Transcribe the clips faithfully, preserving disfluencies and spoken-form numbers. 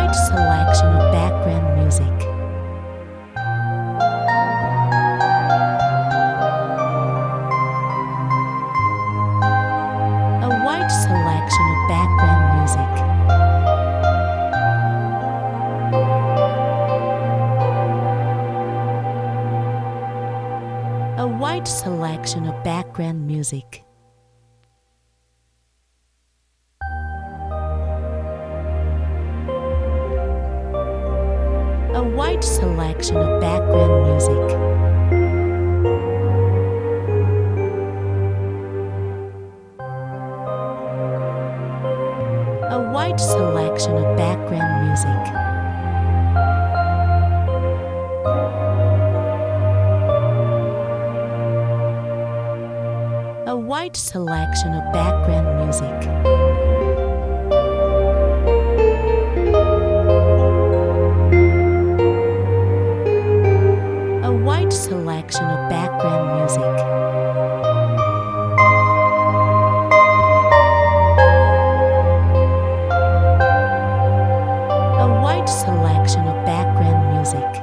wide selection of background music. A wide selection of background music. A wide selection of background music. A wide selection of background music. A wide selection of background music. A wide selection of background music. A wide selection of background music. A wide selection of background music.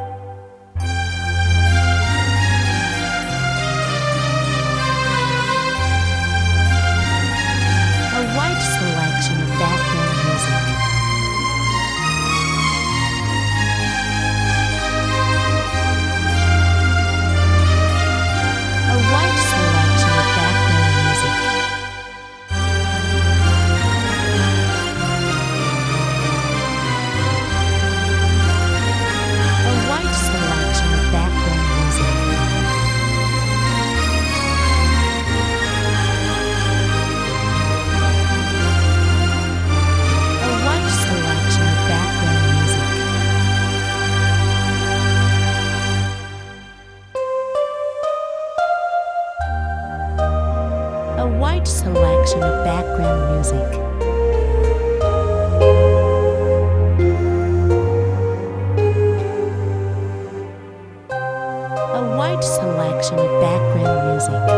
A wide selection of background music. A wide selection of background music. A wide selection of background music. A wide selection of background music. A wide selection of background music. A wide selection of background music.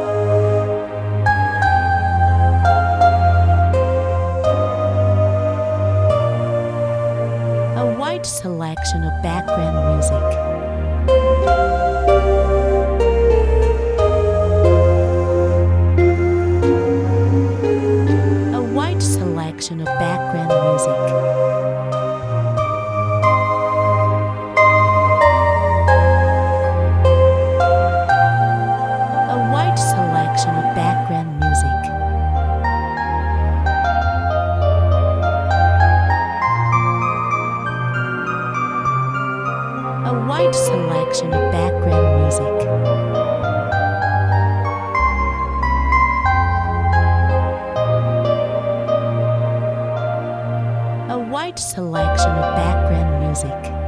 A wide selection of background music. A wide selection of background music. A wide selection of background music. A wide selection of background music. A wide selection of background music.